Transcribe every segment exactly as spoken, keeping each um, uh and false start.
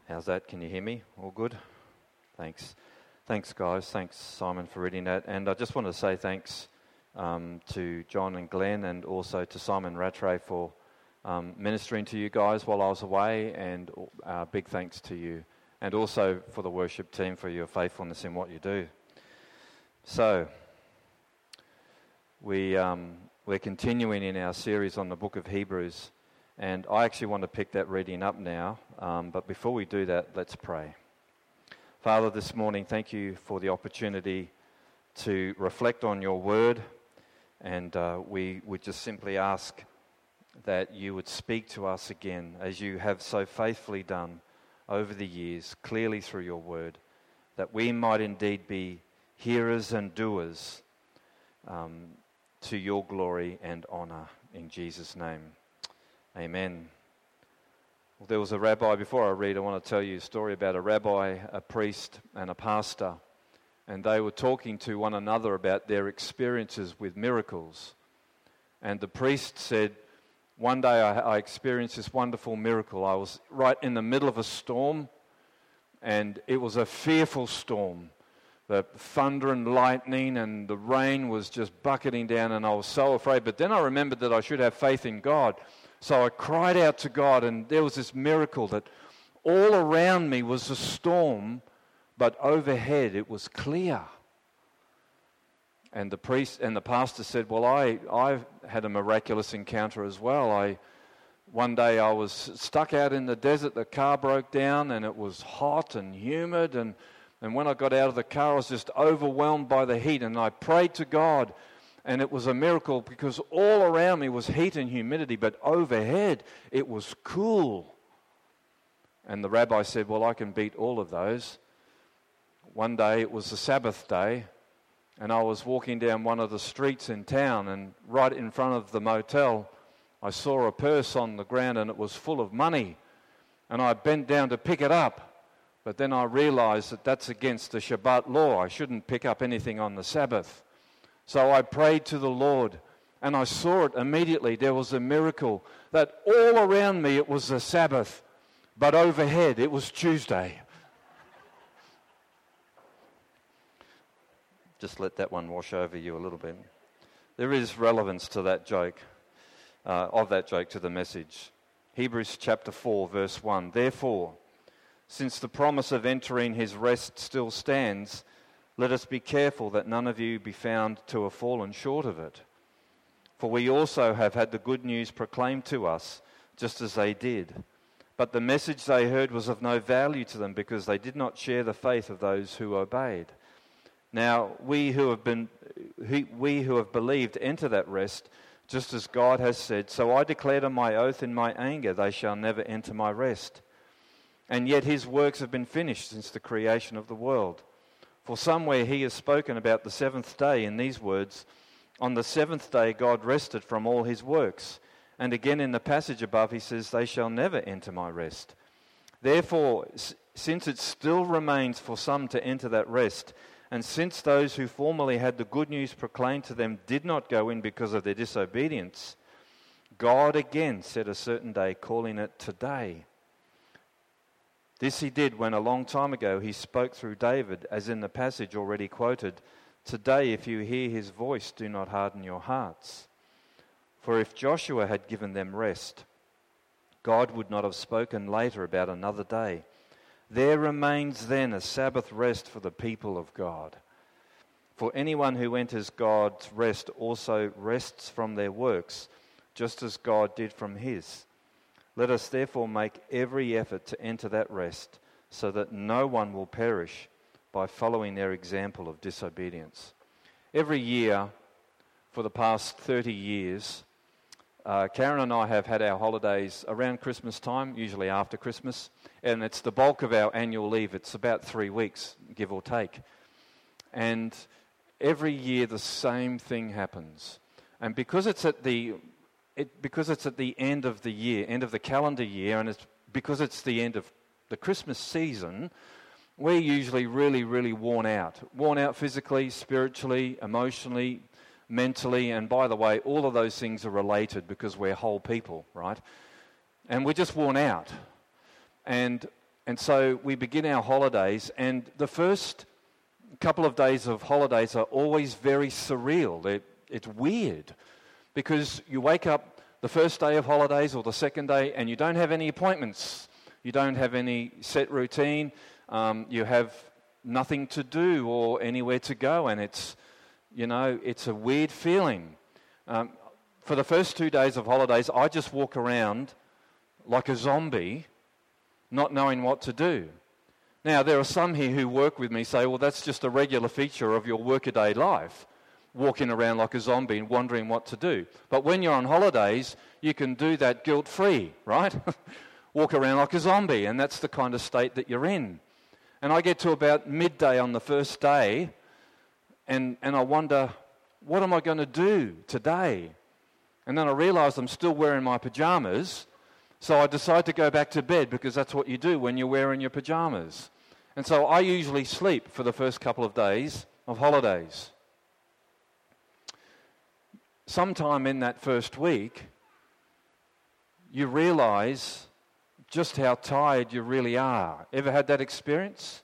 How's that? Can you hear me? All good? Thanks. Thanks, guys. Thanks, Simon, for reading that. And I just want to say thanks um, to John and Glenn, and also to Simon Rattray for um, ministering to you guys while I was away, and uh, big thanks to you. And also for the worship team for your faithfulness in what you do. So, we, um, we're continuing in our series on the book of Hebrews. And I actually want to pick that reading up now, um, but before we do that, let's pray. Father, this morning, thank you for the opportunity to reflect on your word, and uh, we would just simply ask that you would speak to us again, as you have so faithfully done over the years, clearly through your word, that we might indeed be hearers and doers um, to your glory and honour, in Jesus' name. Amen. Well, there was a rabbi, before I read, I want to tell you a story about a rabbi, a priest, and a pastor. And they were talking to one another about their experiences with miracles. And the priest said, one day I, I experienced this wonderful miracle. I was right in the middle of a storm, and it was a fearful storm. The thunder and lightning and the rain was just bucketing down, and I was so afraid. But then I remembered that I should have faith in God. So I cried out to God, and there was this miracle that all around me was a storm, but overhead it was clear. And the priest and the pastor said, well, I, I had a miraculous encounter as well. I, one day I was stuck out in the desert, the car broke down, and it was hot and humid, and, and when I got out of the car, I was just overwhelmed by the heat, and I prayed to God. And it was a miracle because all around me was heat and humidity, but overhead it was cool. And the rabbi said, well, I can beat all of those. One day it was the Sabbath day, and I was walking down one of the streets in town, and right in front of the motel, I saw a purse on the ground, and it was full of money. And I bent down to pick it up, but then I realized that that's against the Shabbat law. I shouldn't pick up anything on the Sabbath. So I prayed to the Lord, and I saw it immediately. There was a miracle that all around me it was the Sabbath, but overhead it was Tuesday. Just let that one wash over you a little bit. There is relevance to that joke, uh, of that joke to the message. Hebrews chapter four, verse one. Therefore, since the promise of entering his rest still stands, let us be careful that none of you be found to have fallen short of it. For we also have had the good news proclaimed to us, just as they did. But the message they heard was of no value to them, because they did not share the faith of those who obeyed. Now we who have been, we who have believed enter that rest, just as God has said, so I declared on my oath in my anger, they shall never enter my rest. And yet his works have been finished since the creation of the world. For somewhere he has spoken about the seventh day in these words, on the seventh day God rested from all his works. And again in the passage above he says, they shall never enter my rest. Therefore, since it still remains for some to enter that rest, and since those who formerly had the good news proclaimed to them did not go in because of their disobedience, God again set a certain day, calling it today. This he did when a long time ago he spoke through David, as in the passage already quoted, today if you hear his voice, do not harden your hearts. For if Joshua had given them rest, God would not have spoken later about another day. There remains then a Sabbath rest for the people of God. For anyone who enters God's rest also rests from their works, just as God did from his. Let us therefore make every effort to enter that rest, so that no one will perish by following their example of disobedience. Every year, for the past thirty years, uh, Karen and I have had our holidays around Christmas time, usually after Christmas, and it's the bulk of our annual leave. It's about three weeks, give or take. And every year the same thing happens. And because it's at the It, because it's at the end of the year, end of the calendar year, and it's because it's the end of the Christmas season, we're usually really, really worn out. Worn out physically, spiritually, emotionally, mentally, and by the way, all of those things are related because we're whole people, right? And we're just worn out. And and so we begin our holidays, and the first couple of days of holidays are always very surreal. They're, it's weird because you wake up the first day of holidays or the second day and you don't have any appointments. You don't have any set routine. Um, you have nothing to do or anywhere to go, and it's, you know, it's a weird feeling. Um, for the first two days of holidays, I just walk around like a zombie, not knowing what to do. Now, there are some here who work with me say, well, that's just a regular feature of your workaday life, walking around like a zombie and wondering what to do. But when you're on holidays, you can do that guilt-free, right? Walk around like a zombie, and that's the kind of state that you're in. And I get to about midday on the first day, and, and I wonder, what am I going to do today? And then I realise I'm still wearing my pyjamas, so I decide to go back to bed because that's what you do when you're wearing your pyjamas. And so I usually sleep for the first couple of days of holidays. Sometime in that first week, you realise just how tired you really are. Ever had that experience?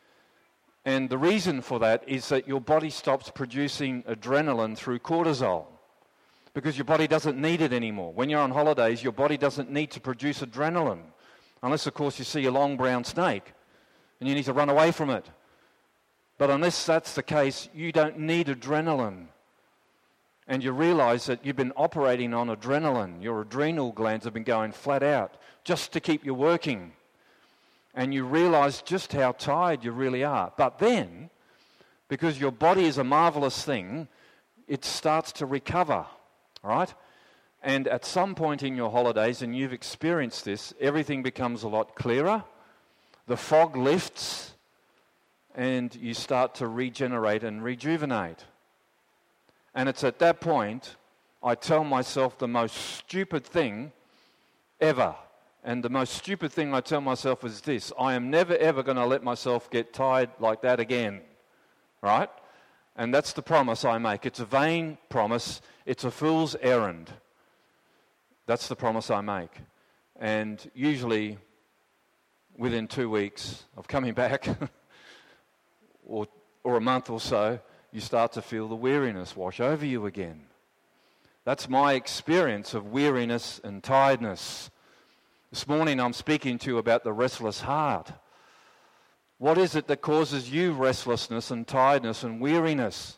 And the reason for that is that your body stops producing adrenaline through cortisol because your body doesn't need it anymore. When you're on holidays, your body doesn't need to produce adrenaline unless, of course, you see a long brown snake and you need to run away from it. But unless that's the case, you don't need adrenaline. And you realize that you've been operating on adrenaline. Your adrenal glands have been going flat out just to keep you working. And you realize just how tired you really are. But then, because your body is a marvelous thing, it starts to recover, right? And at some point in your holidays, and you've experienced this, everything becomes a lot clearer. The fog lifts, and you start to regenerate and rejuvenate. And it's at that point I tell myself the most stupid thing ever. And the most stupid thing I tell myself is this: I am never ever going to let myself get tired like that again. Right? And that's the promise I make. It's a vain promise. It's a fool's errand. That's the promise I make. And usually within two weeks of coming back or or a month or so, you start to feel the weariness wash over you again. That's my experience of weariness and tiredness. This morning I'm speaking to you about the restless heart. What is it that causes you restlessness and tiredness and weariness?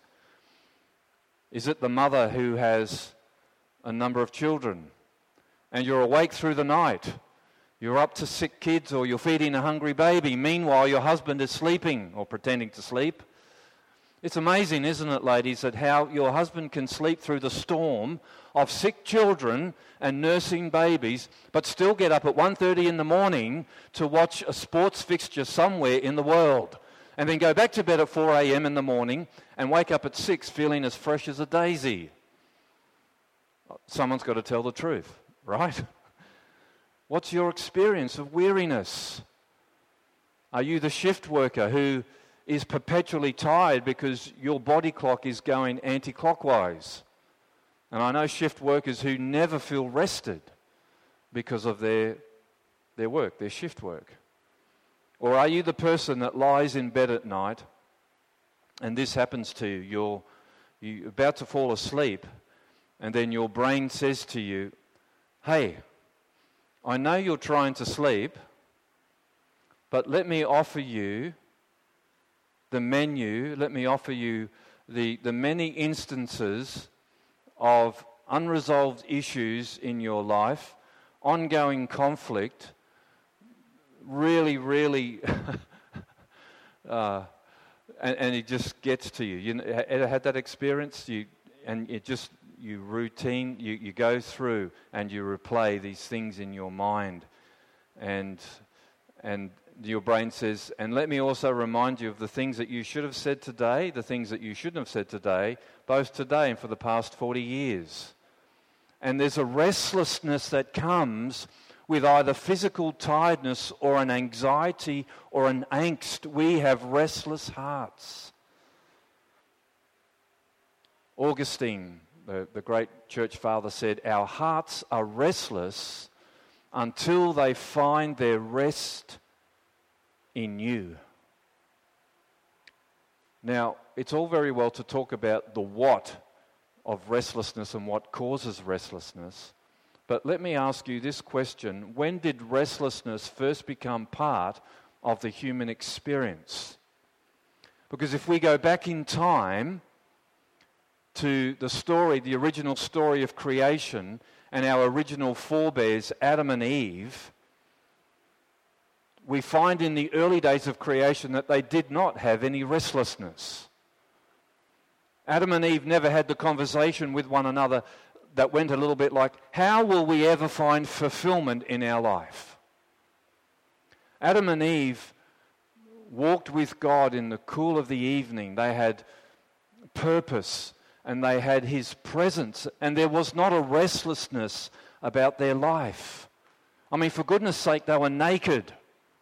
Is it the mother who has a number of children and you're awake through the night? You're up to sick kids or you're feeding a hungry baby. Meanwhile, your husband is sleeping or pretending to sleep. It's amazing, isn't it, ladies, that how your husband can sleep through the storm of sick children and nursing babies, but still get up at one thirty in the morning to watch a sports fixture somewhere in the world, and then go back to bed at four a.m. in the morning and wake up at six feeling as fresh as a daisy. Someone's got to tell the truth, right? What's your experience of weariness? Are you the shift worker who is perpetually tired because your body clock is going anti-clockwise? And I know shift workers who never feel rested because of their their work, their shift work. Or are you the person that lies in bed at night and this happens to you? You're, you're about to fall asleep and then your brain says to you, hey, I know you're trying to sleep, but let me offer you the menu, let me offer you the, the many instances of unresolved issues in your life, ongoing conflict, really, really, uh, and, and it just gets to you. You ever had that experience? You and it just, you routine, you, you go through and you replay these things in your mind, and and your brain says, and let me also remind you of the things that you should have said today, the things that you shouldn't have said today, both today and for the past forty years. And there's a restlessness that comes with either physical tiredness or an anxiety or an angst. We have restless hearts. Augustine, the, the great church father, said, our hearts are restless until they find their rest in you. Now, it's all very well to talk about the what of restlessness and what causes restlessness, but let me ask you this question. When did restlessness first become part of the human experience? Because if we go back in time to the story, the original story of creation, and our original forebears, Adam and Eve, we find in the early days of creation that they did not have any restlessness. Adam and Eve never had the conversation with one another that went a little bit like, how will we ever find fulfillment in our life? Adam and Eve walked with God in the cool of the evening. They had purpose and they had His presence, and there was not a restlessness about their life. I mean, for goodness sake, they were naked.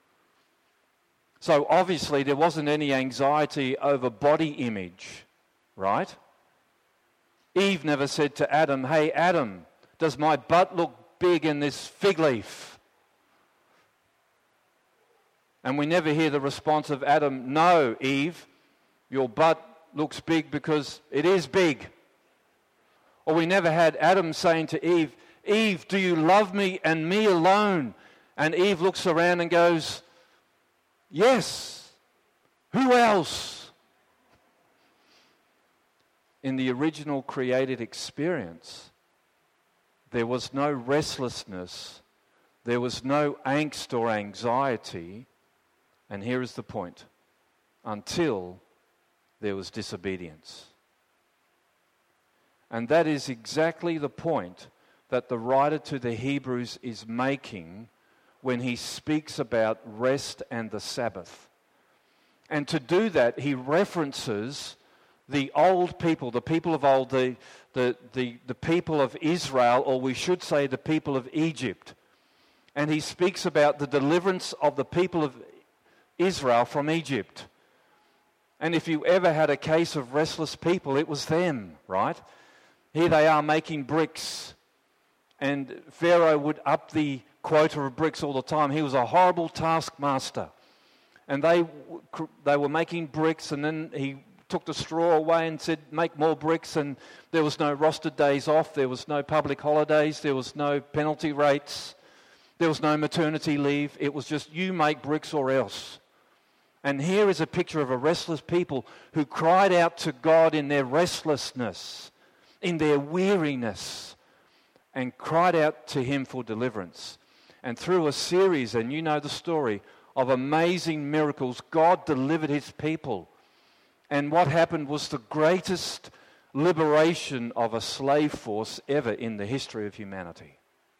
So obviously there wasn't any anxiety over body image, right? Eve never said to Adam, hey Adam, does my butt look big in this fig leaf? And we never hear the response of Adam, no, Eve, your butt looks big because it is big. Or we never had Adam saying to Eve, Eve, do you love me and me alone? And Eve looks around and goes, yes, who else? In the original created experience, there was no restlessness, there was no angst or anxiety, and here is the point, until there was disobedience. And that is exactly the point that the writer to the Hebrews is making when he speaks about rest and the Sabbath. And to do that, he references the old people, the people of old, the, the, the, the people of Israel, or we should say the people of Egypt. And he speaks about the deliverance of the people of Israel from Egypt. And if you ever had a case of restless people, it was them, right? Here they are making bricks. And Pharaoh would up the quota of bricks all the time. He was a horrible taskmaster. And they, they were making bricks, and then he took the straw away and said, make more bricks, and there was no rostered days off, there was no public holidays, there was no penalty rates, there was no maternity leave. It was just, you make bricks or else. And here is a picture of a restless people who cried out to God in their restlessness, in their weariness, and cried out to Him for deliverance. And through a series, and you know the story, of amazing miracles, God delivered His people. And what happened was the greatest liberation of a slave force ever in the history of humanity.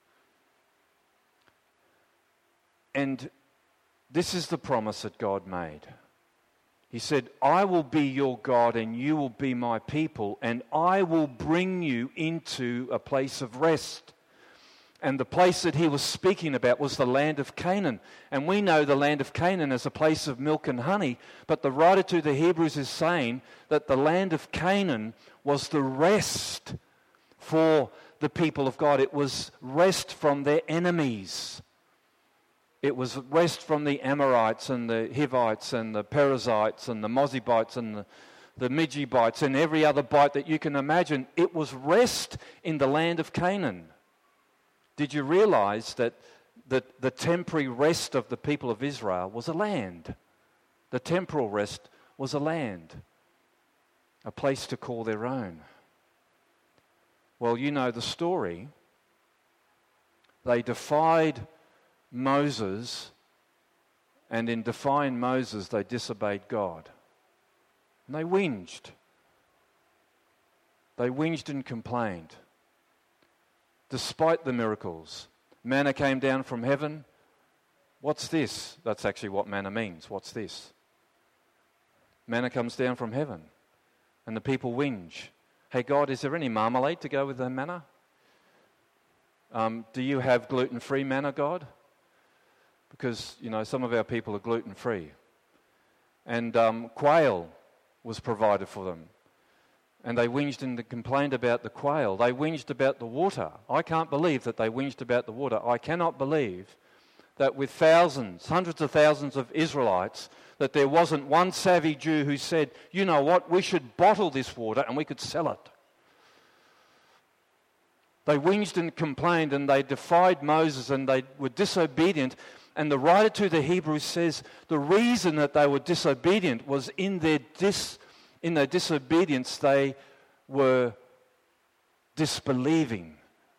And this is the promise that God made. He said, I will be your God and you will be my people, and I will bring you into a place of rest. And the place that he was speaking about was the land of Canaan. And we know the land of Canaan as a place of milk and honey, but the writer to the Hebrews is saying that the land of Canaan was the rest for the people of God. It was rest from their enemies. It was rest from the Amorites and the Hivites and the Perizzites and the Mozibites and the, the Midianites and every other bite that you can imagine. It was rest in the land of Canaan. Did you realize that the, the temporary rest of the people of Israel was a land? The temporal rest was a land, a place to call their own. Well, you know the story. They defied Moses, and in defying Moses, they disobeyed God. And they whinged. They whinged and complained. Despite the miracles, manna came down from heaven. What's this? That's actually what manna means. What's this? Manna comes down from heaven. And the people whinge. Hey God, is there any marmalade to go with the manna? Um, do you have gluten-free manna, God? Because, you know, some of our people are gluten-free. And um, quail was provided for them. And they whinged and complained about the quail. They whinged about the water. I can't believe that they whinged about the water. I cannot believe that with thousands, hundreds of thousands of Israelites, that there wasn't one savvy Jew who said, you know what, we should bottle this water and we could sell it. They whinged and complained and they defied Moses and they were disobedient. And the writer to the Hebrews says the reason that they were disobedient was in their dis, in their disobedience they were disbelieving.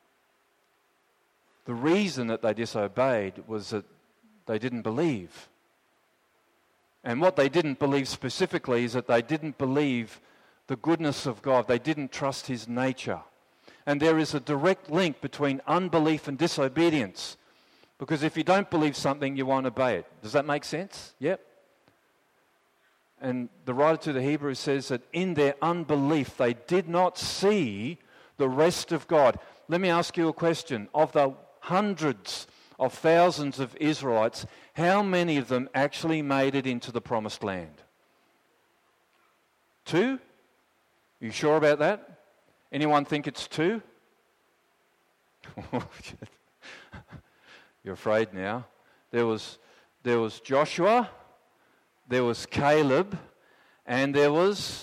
The reason that they disobeyed was that they didn't believe. And what they didn't believe specifically is that they didn't believe the goodness of God. They didn't trust his nature. And there is a direct link between unbelief and disobedience. Because if you don't believe something, you won't obey it. Does that make sense? Yep. And the writer to the Hebrews says that in their unbelief, they did not see the rest of God. Let me ask you a question. Of the hundreds of thousands of Israelites, how many of them actually made it into the promised land? Two? Are you sure about that? Anyone think it's two? You're afraid now. There was, there was Joshua, there was Caleb, and there was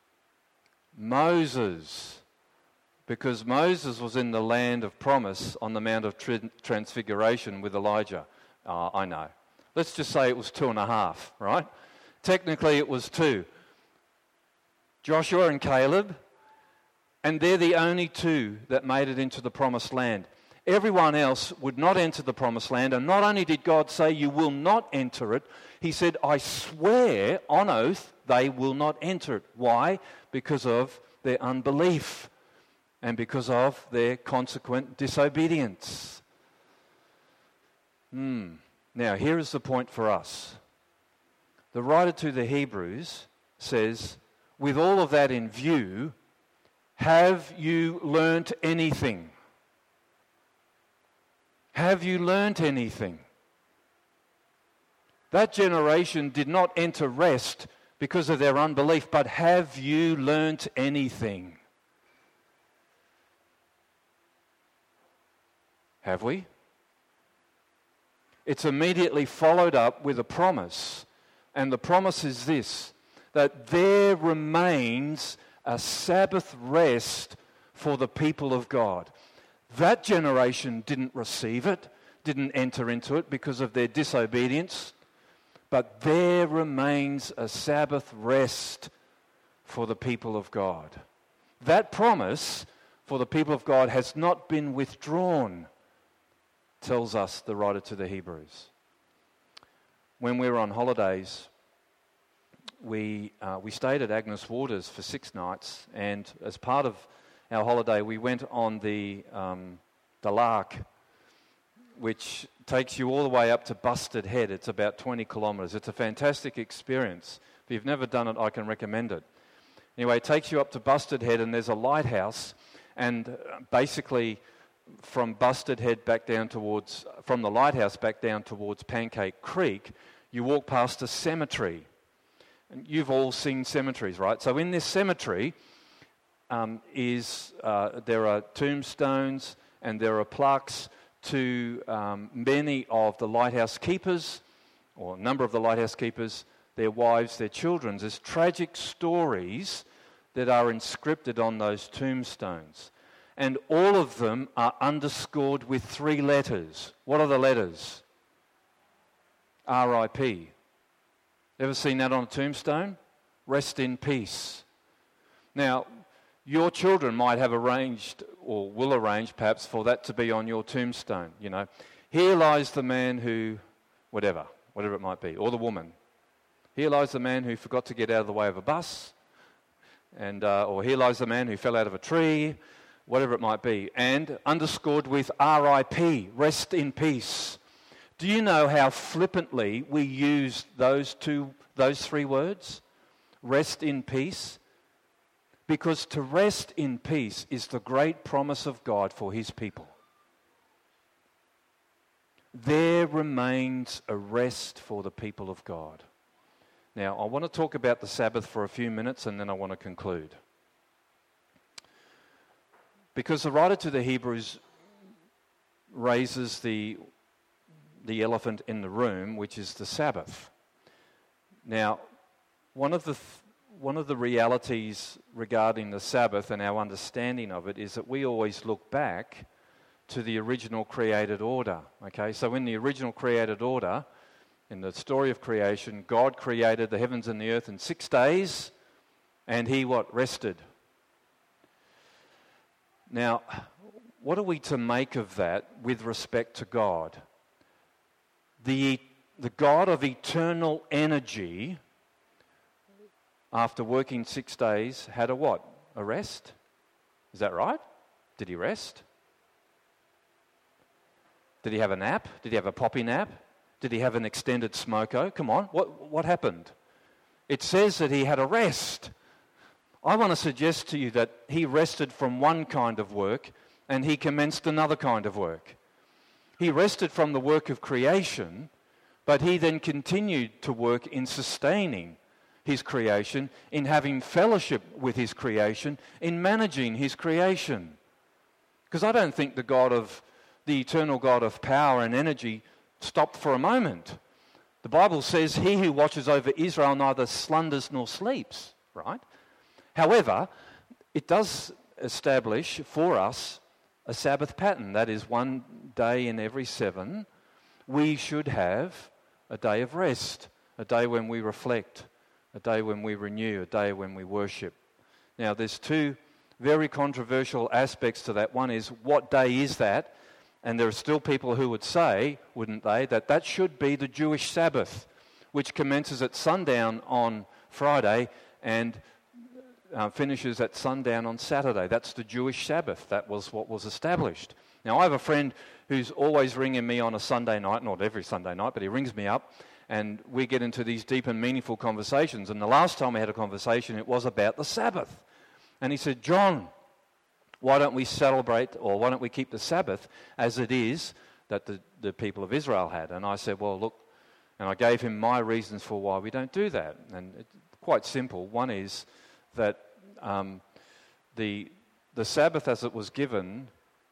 Moses. Because Moses was in the land of promise on the Mount of Transfiguration with Elijah. Uh, I know. Let's just say it was two and a half, right? Technically it was two. Joshua and Caleb, and they're the only two that made it into the promised land. Everyone else would not enter the promised land, and not only did God say you will not enter it, he said, I swear on oath they will not enter it. Why? Because of their unbelief and because of their consequent disobedience. Hmm. Now, here is the point for us. The writer to the Hebrews says, with all of that in view, have you learnt anything? Have you learnt anything? That generation did not enter rest because of their unbelief, but have you learnt anything? Have we? It's immediately followed up with a promise. And the promise is this, that there remains a Sabbath rest for the people of God. That generation didn't receive it, didn't enter into it because of their disobedience. But there remains a Sabbath rest for the people of God. That promise for the people of God has not been withdrawn, tells us the writer to the Hebrews. When we were on holidays, we uh, we stayed at Agnes Waters for six nights, and as part of our holiday, we went on the um, the Lark, which takes you all the way up to Busted Head. It's about twenty kilometres. It's a fantastic experience. If you've never done it, I can recommend it. Anyway, it takes you up to Busted Head, and there's a lighthouse, and basically from Busted Head back down towards, from the lighthouse back down towards Pancake Creek, you walk past a cemetery. And you've all seen cemeteries, right? So in this cemetery um, is uh, there are tombstones and there are plaques to um, many of the lighthouse keepers, or a number of the lighthouse keepers, their wives, their children. There's tragic stories that are inscripted on those tombstones. And all of them are underscored with three letters. What are the letters? R I P. Ever seen that on a tombstone? Rest in peace. Now, your children might have arranged, or will arrange perhaps, for that to be on your tombstone. You know, here lies the man who, whatever, whatever it might be, or the woman. Here lies the man who forgot to get out of the way of a bus, and uh, or here lies the man who fell out of a tree, whatever it might be, and underscored with R I P, rest in peace. Do you know how flippantly we use those two, those three words? Rest in peace. Because to rest in peace is the great promise of God for his people. There remains a rest for the people of God. Now, I want to talk about the Sabbath for a few minutes and then I want to conclude. Because the writer to the Hebrews raises the the elephant in the room, which is the Sabbath. Now, one of the th- one of the realities regarding the Sabbath and our understanding of it is that we always look back to the original created order. Okay, so in the original created order, in the story of creation, God created the heavens and the earth in six days, and He what? Rested. Now, what are we to make of that with respect to God? The, the God of eternal energy, after working six days, had a what? A rest? Is that right? Did He rest? Did He have a nap? Did He have a poppy nap? Did He have an extended smoko? Come on, what, what happened? It says that He had a rest. I want to suggest to you that He rested from one kind of work and He commenced another kind of work. He rested from the work of creation, but He then continued to work in sustaining His creation, in having fellowship with His creation, in managing His creation. Because I don't think the God of, the eternal God of power and energy stopped for a moment. The Bible says, He who watches over Israel neither slumbers nor sleeps, right? However, it does establish for us a Sabbath pattern. That is, one day in every seven, we should have a day of rest, a day when we reflect, a day when we renew, a day when we worship. Now, there's two very controversial aspects to that. One is, what day is that? And there are still people who would say, wouldn't they, that that should be the Jewish Sabbath, which commences at sundown on Friday and Uh, finishes at sundown on Saturday. That's the Jewish Sabbath. That was what was established. Now, I have a friend who's always ringing me on a Sunday night, not every Sunday night, but he rings me up, and we get into these deep and meaningful conversations. And the last time we had a conversation, it was about the Sabbath. And he said, John, why don't we celebrate, or why don't we keep the Sabbath as it is that the, the people of Israel had? And I said, well, look, and I gave him my reasons for why we don't do that. And it's quite simple. One is that um, the the Sabbath as it was given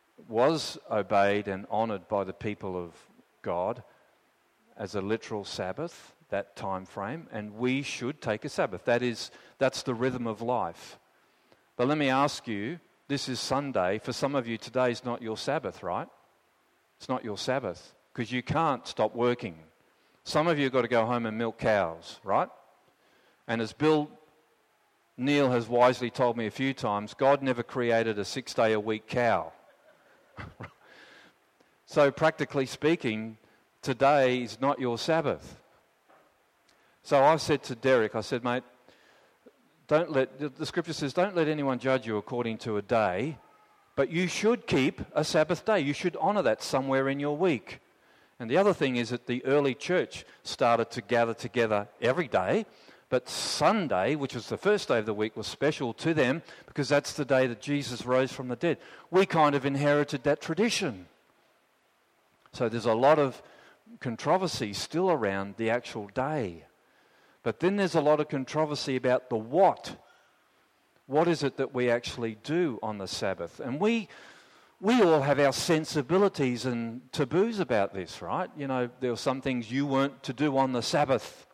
was obeyed and honoured by the people of God as a literal Sabbath, that time frame, and we should take a Sabbath. That is, that's the rhythm of life. But let me ask you, this is Sunday. For some of you, today is not your Sabbath, right? It's not your Sabbath because you can't stop working. Some of you have got to go home and milk cows, right? And as Bill Neil has wisely told me a few times, God never created a six-day-a-week cow. So practically speaking, today is not your Sabbath. So I said to Derek, I said, mate, don't let, the scripture says, don't let anyone judge you according to a day, but you should keep a Sabbath day. You should honour that somewhere in your week. And the other thing is that the early church started to gather together every day, but Sunday, which was the first day of the week, was special to them because that's the day that Jesus rose from the dead. We kind of inherited that tradition. So there's a lot of controversy still around the actual day. But then there's a lot of controversy about the what. What is it that we actually do on the Sabbath? And we we all have our sensibilities and taboos about this, right? You know, there were some things you weren't to do on the Sabbath.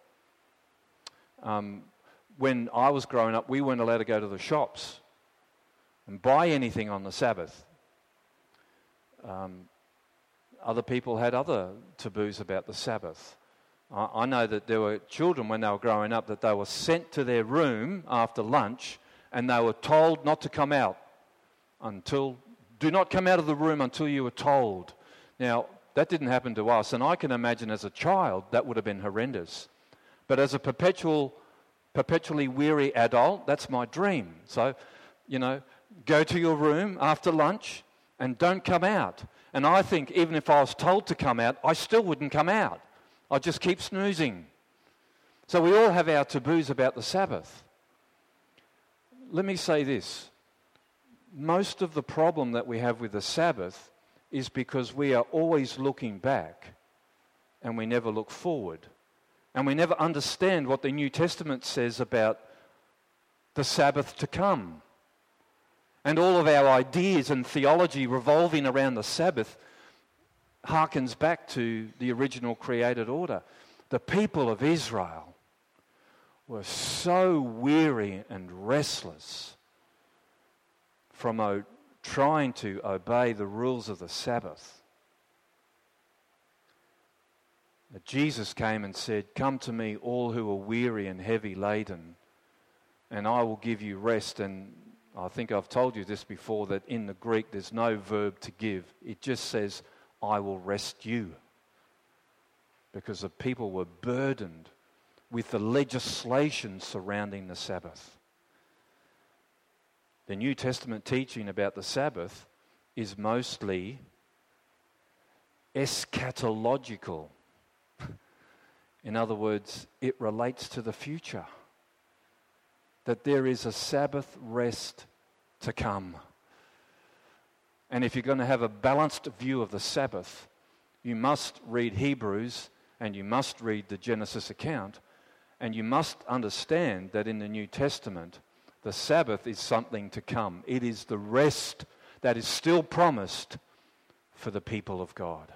Um, when I was growing up, we weren't allowed to go to the shops and buy anything on the Sabbath. Um, other people had other taboos about the Sabbath. I, I know that there were children when they were growing up that they were sent to their room after lunch and they were told not to come out until, do not come out of the room until you were told. Now, that didn't happen to us, and I can imagine as a child that would have been horrendous. But as a perpetual, perpetually weary adult, that's my dream. So, you know, go to your room after lunch and don't come out. And I think even if I was told to come out, I still wouldn't come out. I'd just keep snoozing. So we all have our taboos about the Sabbath. Let me say this. Most of the problem that we have with the Sabbath is because we are always looking back and we never look forward. And we never understand what the New Testament says about the Sabbath to come. And all of our ideas and theology revolving around the Sabbath harkens back to the original created order. The people of Israel were so weary and restless from o- trying to obey the rules of the Sabbath that Jesus came and said, "Come to me, all who are weary and heavy laden, and I will give you rest." And I think I've told you this before, that in the Greek there's no verb to give. It just says, "I will rest you." Because the people were burdened with the legislation surrounding the Sabbath. The New Testament teaching about the Sabbath is mostly eschatological. In other words, it relates to the future. That there is a Sabbath rest to come. And if you're going to have a balanced view of the Sabbath, you must read Hebrews and you must read the Genesis account, and you must understand that in the New Testament, the Sabbath is something to come. It is the rest that is still promised for the people of God.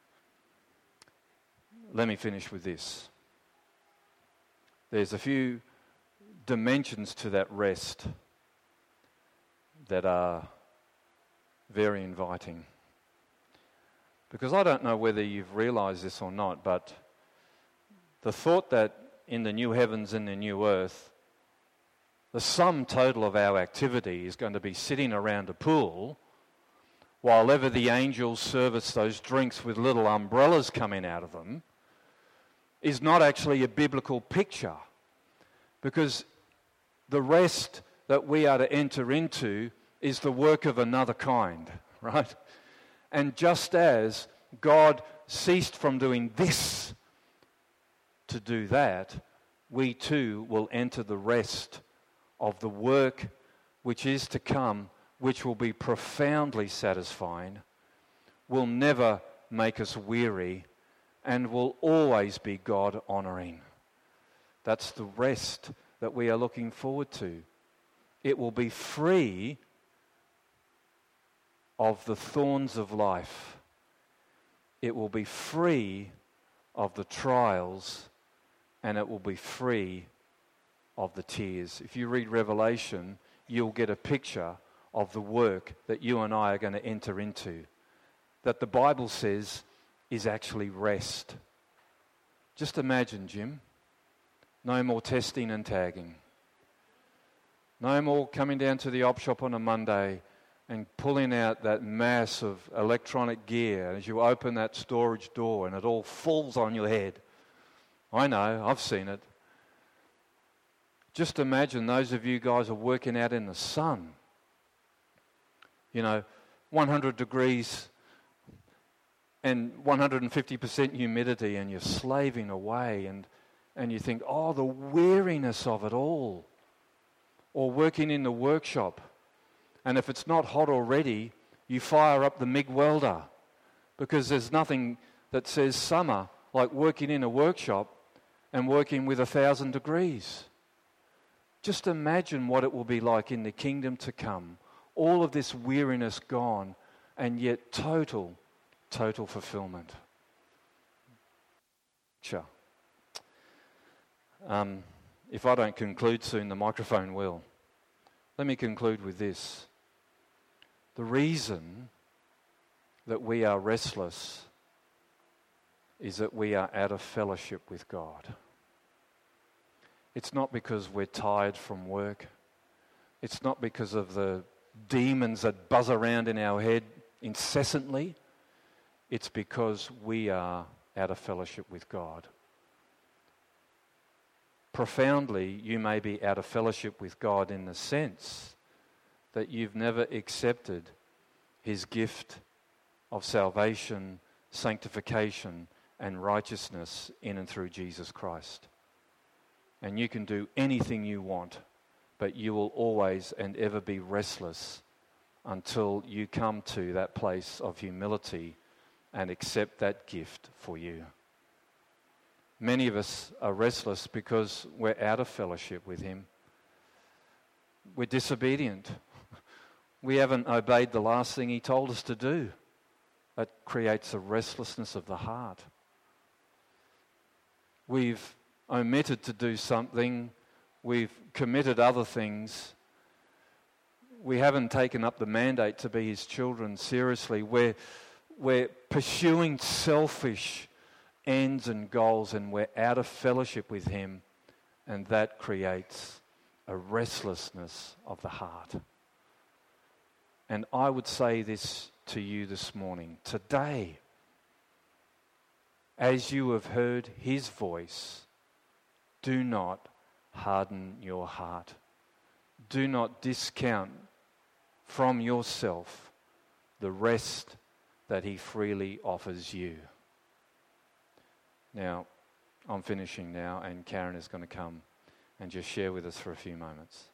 Let me finish with this. There's a few dimensions to that rest that are very inviting. Because I don't know whether you've realized this or not, but the thought that in the new heavens and the new earth, the sum total of our activity is going to be sitting around a pool while ever the angels service those drinks with little umbrellas coming out of them, is not actually a biblical picture. Because the rest that we are to enter into is the work of another kind, right? And just as God ceased from doing this to do that, we too will enter the rest of the work which is to come, which will be profoundly satisfying, will never make us weary, and will always be God-honouring. That's the rest that we are looking forward to. It will be free of the thorns of life. It will be free of the trials, and it will be free of the tears. If you read Revelation, you'll get a picture of the work that you and I are going to enter into, that the Bible says is actually rest. Just imagine, Jim, no more testing and tagging. No more coming down to the op shop on a Monday and pulling out that mass of electronic gear as you open that storage door and it all falls on your head. I know, I've seen it. Just imagine those of you guys are working out in the sun. You know, one hundred degrees and one hundred fifty percent humidity, and you're slaving away, and, and you think, oh, the weariness of it all. Or working in the workshop, and if it's not hot already, you fire up the MIG welder, because there's nothing that says summer like working in a workshop and working with a thousand degrees. Just imagine what it will be like in the kingdom to come. All of this weariness gone, and yet total, total fulfillment. Sure. Um, if I don't conclude soon, the microphone will. Let me conclude with this. The reason that we are restless is that we are out of fellowship with God. It's not because we're tired from work. It's not because of the demons that buzz around in our head incessantly. It's because we are out of fellowship with God. Profoundly, you may be out of fellowship with God in the sense that you've never accepted His gift of salvation, sanctification, and righteousness in and through Jesus Christ. And you can do anything you want, but you will always and ever be restless until you come to that place of humility and accept that gift for you. Many of us are restless because we're out of fellowship with Him. We're disobedient. We haven't obeyed the last thing He told us to do. That creates a restlessness of the heart. We've omitted to do something. We've committed other things. We haven't taken up the mandate to be his children seriously. We're, we're pursuing selfish ends and goals, and we're out of fellowship with him, and that creates a restlessness of the heart. And I would say this to you this morning. Today, as you have heard his voice, do not harden your heart. Do not discount from yourself the rest that he freely offers you. Now, I'm finishing now, and Karen is going to come and just share with us for a few moments.